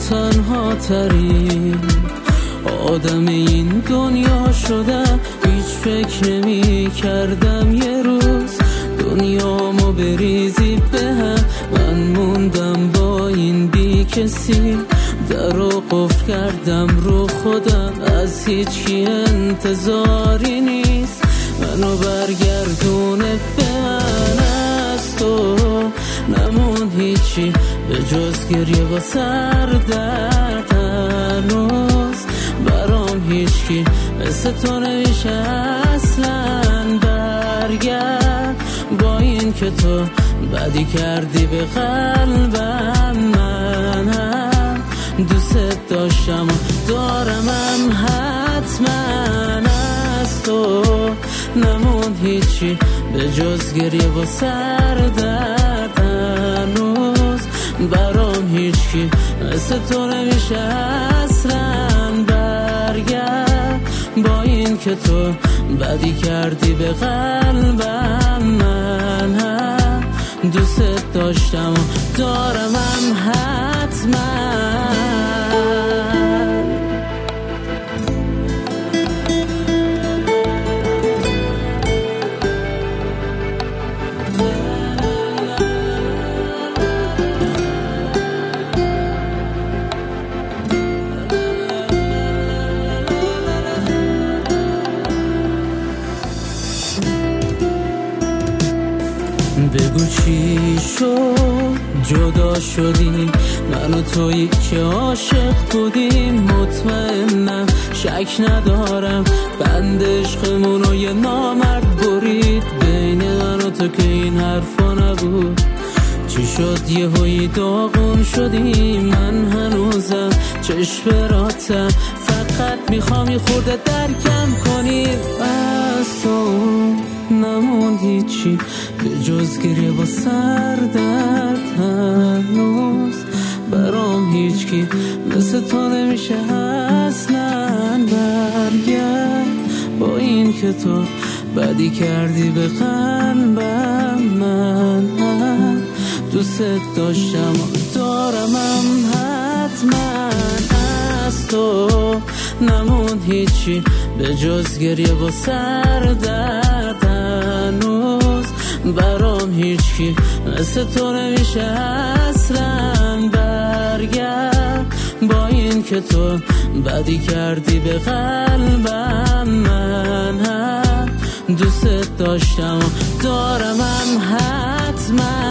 تنها ترین آدم این دنیا شدم. هیچ فکر نمی کردم یه روز دنیامو بریزی به هم. من موندم با این بی کسی، درو قفل کردم رو خودم. از هیچی انتظاری نیست منو برگردونه به من. از تو نمون هیچی به جز گریه و سردرد. هنوز برام هیچکی مثل تو نمیشه اصلا. برگرد با این که تو بدی کردی به قلبم. من هم دوست داشتم و دارمم حتما. از تو نمون هیچی به جز گریه و سردرد. هنوز برام هیچکی مثل تو نمیشه اصلا. برگرد با این که تو بدی کردی به قلبم. من هم دوست داشتم و دارمم حتما. بگو چی شد جدا شدیم من و تویی که عاشق بودیم. مطمئنم شک ندارم بند عشقمونو یه نامرد برید بین من و تو که این حرفا نبود. چی شد یهویی داغون شدی؟ من هنوزم چشم براتم، فقط میخوام یه خورده درکم کنی. از تو نموند هیچی به جز گریه و سردرد. هنوز برام هیچکی مثل تو نمیشه اصلا. برگرد با این که تو بدی کردی به قلبم. من هم دوست داشتم و دارمم حتما. از تو نموند هیچی به جز گریه و سردرد. هنوز برام هیچکی مثل تو نمیشه اصلا. برگرد با این که تو بدی کردی به قلبم. من هم دوست داشتم و دارمم حتما.